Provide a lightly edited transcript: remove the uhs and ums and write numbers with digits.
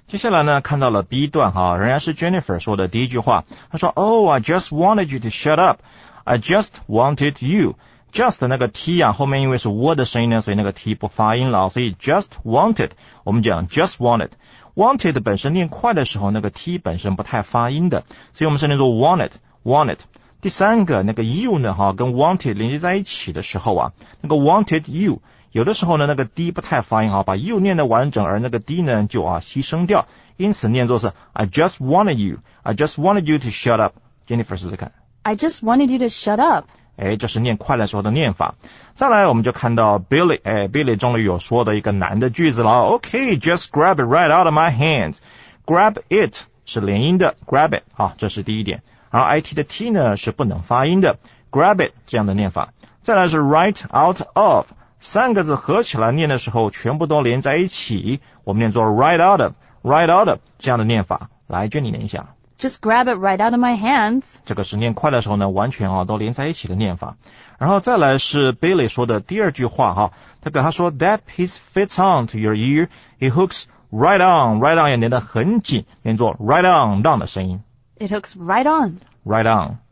接下来呢，看到了 B 段哈，仍然是 Jennifer 说的第一句话，她说 Oh, I just wanted you to shut up. I just wanted you.Just 那个 t 啊，后面因为是我的声音呢，所以那个 t 不发音了，所以 just wanted 我们讲 just wanted 本身念快的时候，那个 t 本身不太发音的，所以我们是念作 wanted。第三个那个 you 呢哈，跟 wanted 连接在一起的时候啊，那个 wanted you 有的时候呢那个 d 不太发音哈，把 you 念得完整，而那个 d 呢就牺牲掉，因此念作是 I just wanted you to shut up。 Jennifer 试试看。 I just wanted you to shut up。 这是念快的时候的念法。再来我们就看到 Billy Billy 终于有说的一个难的句子了。 OK, just grab it right out of my hands. Grab it 是连音的 grab it 这是第一点。而 IT 的 T 呢是不能发音的 grab it 这样的念法。再来是 right out of 三个字合起来念的时候全部都连在一起，我们念作 right out of 这样的念法。来Jenny念一下。 Just grab it right out of my hands。 这个是念快的时候呢完全都连在一起的念法。然后再来是 Billy 说的第二句话他说 That piece fits on to your ear. It hooks right on 也连得很紧，念作 right on 的声音。 It hooks right on。 Right on。